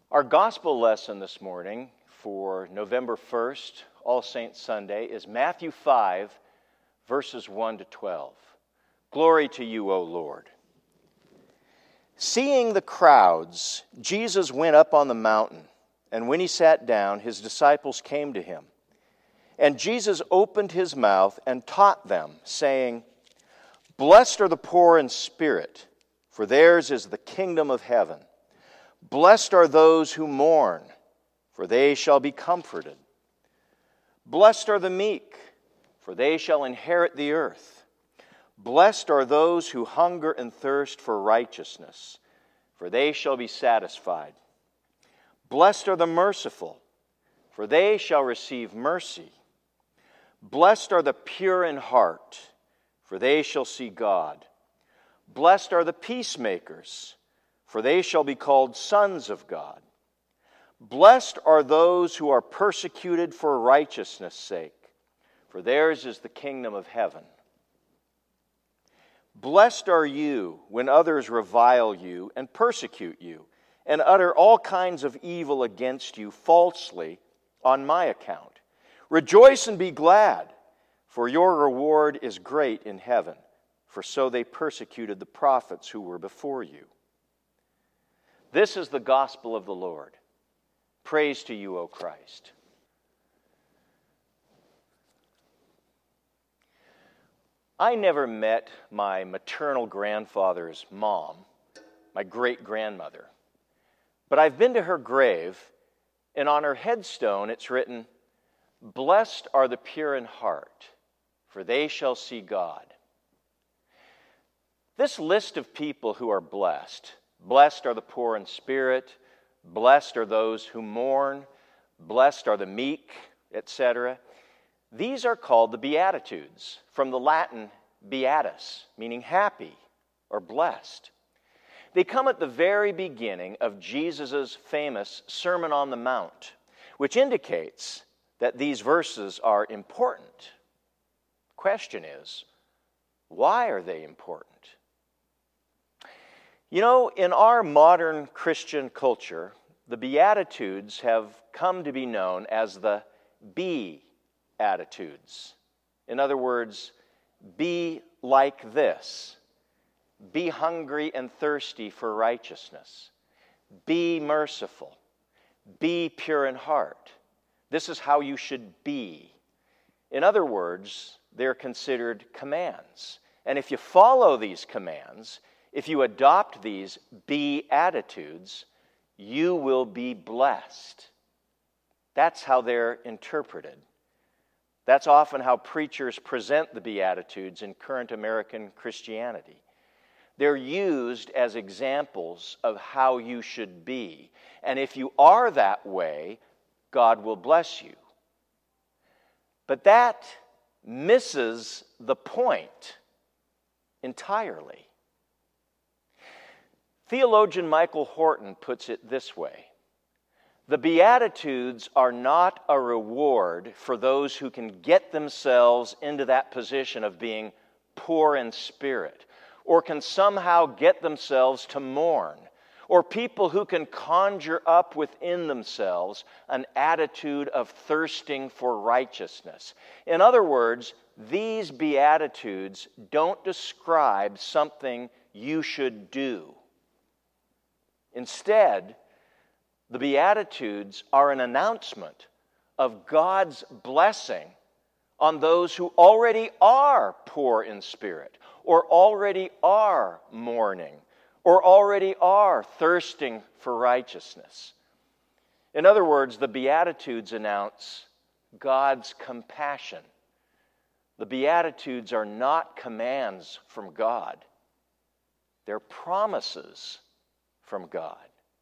Our gospel lesson this morning for November 1st, All Saints Sunday, is Matthew 5, verses 1 to 12. Glory to you, O Lord. Seeing the crowds, Jesus went up on the mountain, and when he sat down, his disciples came to him. And Jesus opened his mouth and taught them, saying, Blessed are the poor in spirit, for theirs is the kingdom of heaven. Blessed are those who mourn, for they shall be comforted. Blessed are the meek, for they shall inherit the earth. Blessed are those who hunger and thirst for righteousness, for they shall be satisfied. Blessed are the merciful, for they shall receive mercy. Blessed are the pure in heart, for they shall see God. Blessed are the peacemakers, for they shall be called sons of God. Blessed are those who are persecuted for righteousness' sake, for theirs is the kingdom of heaven. Blessed are you when others revile you and persecute you, and utter all kinds of evil against you falsely on my account. Rejoice and be glad, for your reward is great in heaven, for so they persecuted the prophets who were before you. This is the gospel of the Lord. Praise to you, O Christ. I never met my maternal grandfather's mom, my great-grandmother, but I've been to her grave, and on her headstone it's written, Blessed are the pure in heart, for they shall see God. This list of people who are blessed are the poor in spirit, blessed are those who mourn, blessed are the meek, etc. These are called the Beatitudes, from the Latin beatus, meaning happy or blessed. They come at the very beginning of Jesus' famous Sermon on the Mount, which indicates that these verses are important. Question is, why are they important? You know, in our modern Christian culture, the Beatitudes have come to be known as the Be-attitudes. In other words, be like this. Be hungry and thirsty for righteousness. Be merciful. Be pure in heart. This is how you should be. In other words, they're considered commands. And if you follow these commands, if you adopt these Beatitudes, you will be blessed. That's how they're interpreted. That's often how preachers present the Beatitudes in current American Christianity. They're used as examples of how you should be. And if you are that way, God will bless you. But that misses the point entirely. Theologian Michael Horton puts it this way: the Beatitudes are not a reward for those who can get themselves into that position of being poor in spirit, or can somehow get themselves to mourn, or people who can conjure up within themselves an attitude of thirsting for righteousness. In other words, these Beatitudes don't describe something you should do. Instead, the Beatitudes are an announcement of God's blessing on those who already are poor in spirit, or already are mourning, or already are thirsting for righteousness. In other words, the Beatitudes announce God's compassion. The Beatitudes are not commands from God. They're promises from God.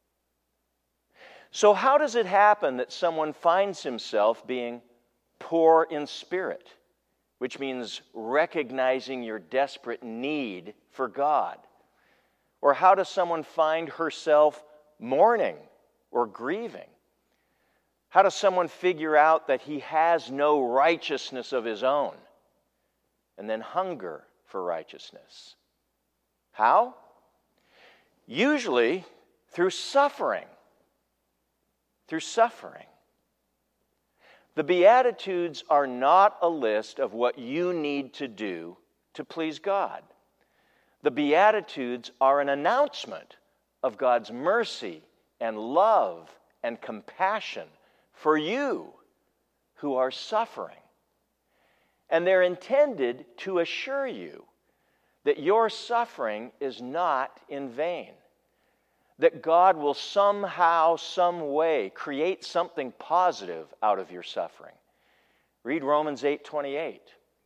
So how does it happen that someone finds himself being poor in spirit, which means recognizing your desperate need for God? Or how does someone find herself mourning or grieving? How does someone figure out that he has no righteousness of his own and then hunger for righteousness? How? Usually through suffering. through suffering. The Beatitudes are not a list of what you need to do to please God. The Beatitudes are an announcement of God's mercy and love and compassion for you who are suffering. And they're intended to assure you that your suffering is not in vain, that God will somehow, some way create something positive out of your suffering. Read Romans 8:28.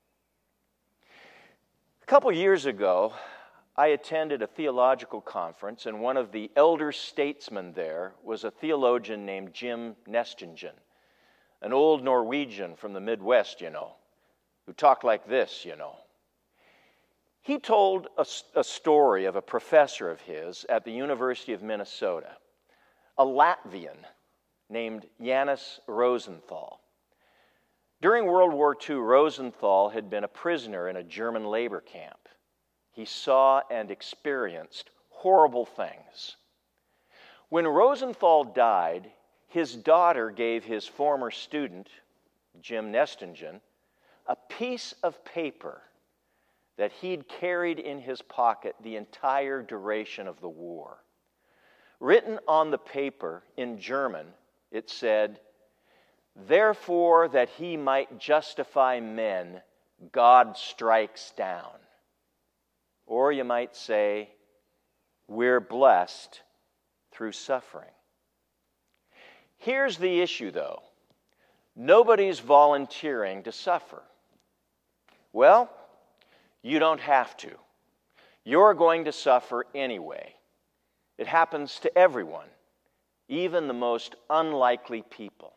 A couple years ago, I attended a theological conference, and one of the elder statesmen there was a theologian named Jim Nestingen, an old Norwegian from the Midwest, who talked like this, He told a story of a professor of his at the University of Minnesota, a Latvian named Janis Rosenthal. During World War II, Rosenthal had been a prisoner in a German labor camp. He saw and experienced horrible things. When Rosenthal died, his daughter gave his former student, Jim Nestingen, a piece of paper that he'd carried in his pocket the entire duration of the war. Written on the paper in German, it said, "Therefore, that he might justify men, God strikes down." Or you might say, we're blessed through suffering. Here's the issue, though. Nobody's volunteering to suffer. Well, you don't have to. You're going to suffer anyway. It happens to everyone, even the most unlikely people.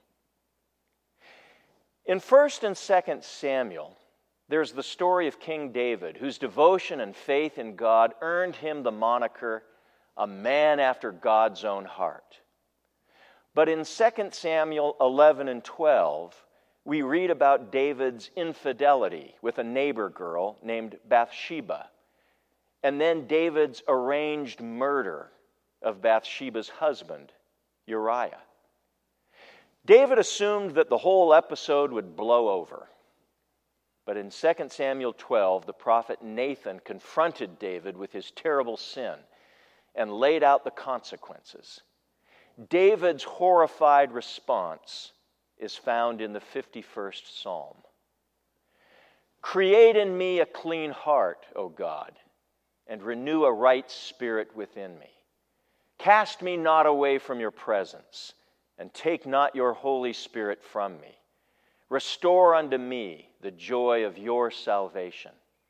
In 1 and 2 Samuel, there's the story of King David, whose devotion and faith in God earned him the moniker, a man after God's own heart. But in 2 Samuel 11 and 12, we read about David's infidelity with a neighbor girl named Bathsheba, and then David's arranged murder of Bathsheba's husband, Uriah. David assumed that the whole episode would blow over. But in 2 Samuel 12, the prophet Nathan confronted David with his terrible sin and laid out the consequences. David's horrified response is found in the 51st Psalm. "Create in me a clean heart, O God, and renew a right spirit within me. Cast me not away from your presence, and take not your Holy Spirit from me. Restore unto me the joy of your salvation."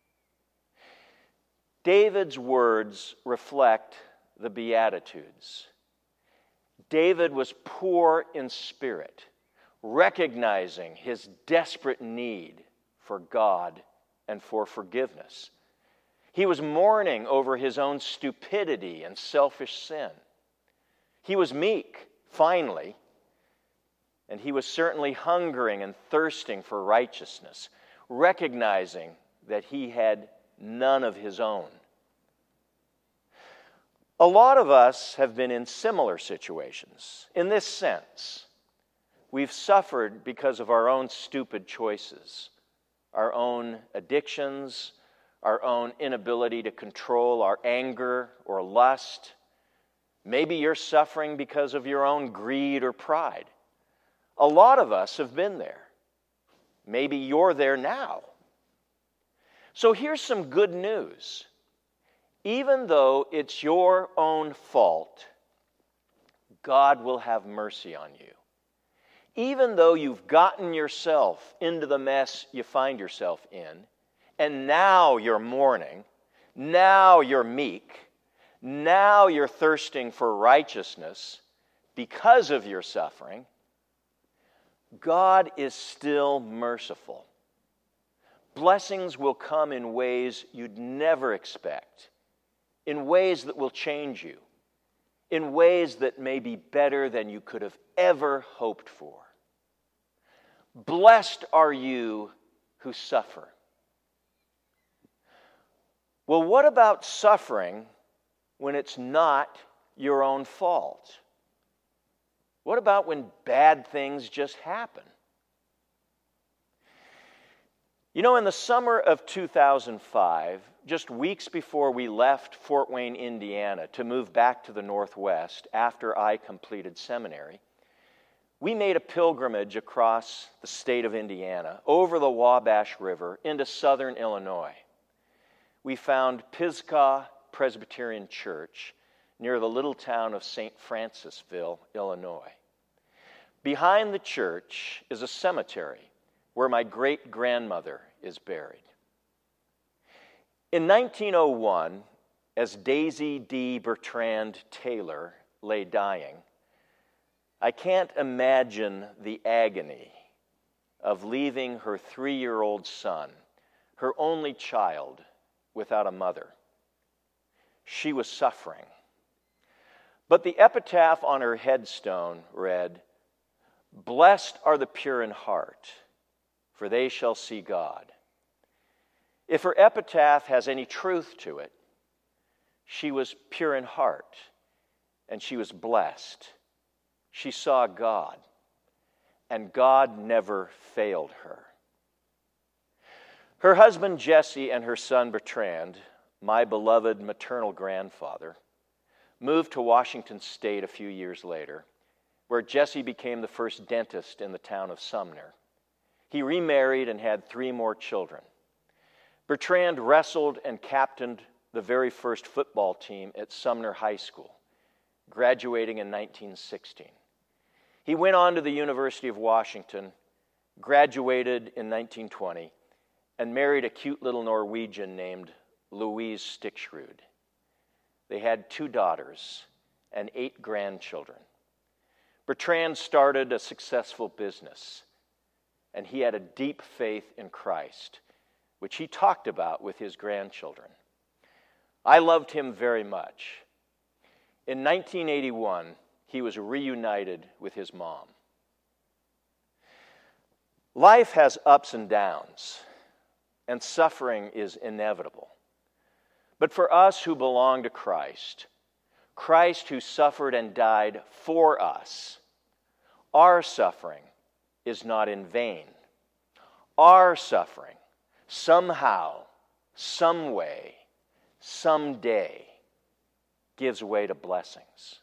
David's words reflect the Beatitudes. David was poor in spirit, recognizing his desperate need for God and for forgiveness. He was mourning over his own stupidity and selfish sin. He was meek, finally, and he was certainly hungering and thirsting for righteousness, recognizing that he had none of his own. A lot of us have been in similar situations. In this sense, we've suffered because of our own stupid choices, our own addictions, our own inability to control our anger or lust. Maybe you're suffering because of your own greed or pride. A lot of us have been there. Maybe you're there now. So here's some good news. Even though it's your own fault, God will have mercy on you. Even though you've gotten yourself into the mess you find yourself in, and now you're mourning, now you're meek, now you're thirsting for righteousness because of your suffering, God is still merciful. Blessings will come in ways you'd never expect, in ways that will change you, in ways that may be better than you could have ever hoped for. Blessed are you who suffer. Well, what about suffering when it's not your own fault? What about when bad things just happen? You know, in the summer of 2005, just weeks before we left Fort Wayne, Indiana, to move back to the Northwest after I completed seminary, we made a pilgrimage across the state of Indiana, over the Wabash River, into southern Illinois. We found Pisgah Presbyterian Church near the little town of St. Francisville, Illinois. Behind the church is a cemetery where my great-grandmother is buried. In 1901, as Daisy D. Bertrand Taylor lay dying, I can't imagine the agony of leaving her 3-year-old son, her only child, without a mother. She was suffering. But the epitaph on her headstone read, "Blessed are the pure in heart, for they shall see God." If her epitaph has any truth to it, she was pure in heart, and she was blessed. She saw God, and God never failed her. Her husband Jesse and her son Bertrand, my beloved maternal grandfather, moved to Washington State a few years later, where Jesse became the first dentist in the town of Sumner. He remarried and had 3 more children. Bertrand wrestled and captained the very first football team at Sumner High School, graduating in 1916. He went on to the University of Washington, graduated in 1920, and married a cute little Norwegian named Louise Stixrud. They had 2 daughters and 8 grandchildren. Bertrand started a successful business, and he had a deep faith in Christ, which he talked about with his grandchildren. I loved him very much. In 1981, he was reunited with his mom. Life has ups and downs, and suffering is inevitable. But for us who belong to Christ, Christ who suffered and died for us, our suffering is not in vain. Our suffering, somehow, some way, someday, gives way to blessings.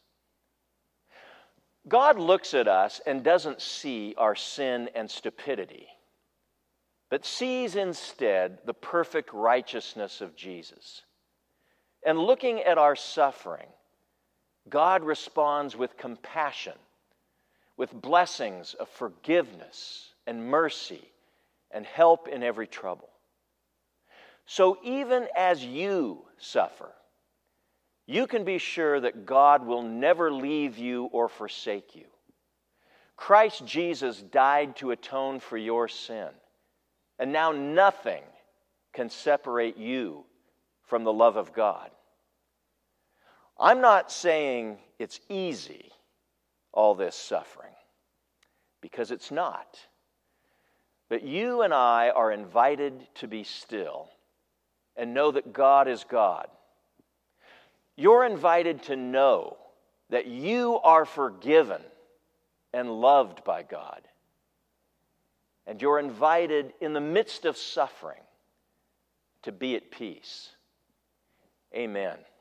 God looks at us and doesn't see our sin and stupidity, but sees instead the perfect righteousness of Jesus. And looking at our suffering, God responds with compassion, with blessings of forgiveness and mercy and help in every trouble. So even as you suffer, you can be sure that God will never leave you or forsake you. Christ Jesus died to atone for your sin, and now nothing can separate you from the love of God. I'm not saying it's easy, all this suffering, because it's not. But you and I are invited to be still and know that God is God. You're invited to know that you are forgiven and loved by God. And you're invited in the midst of suffering to be at peace. Amen.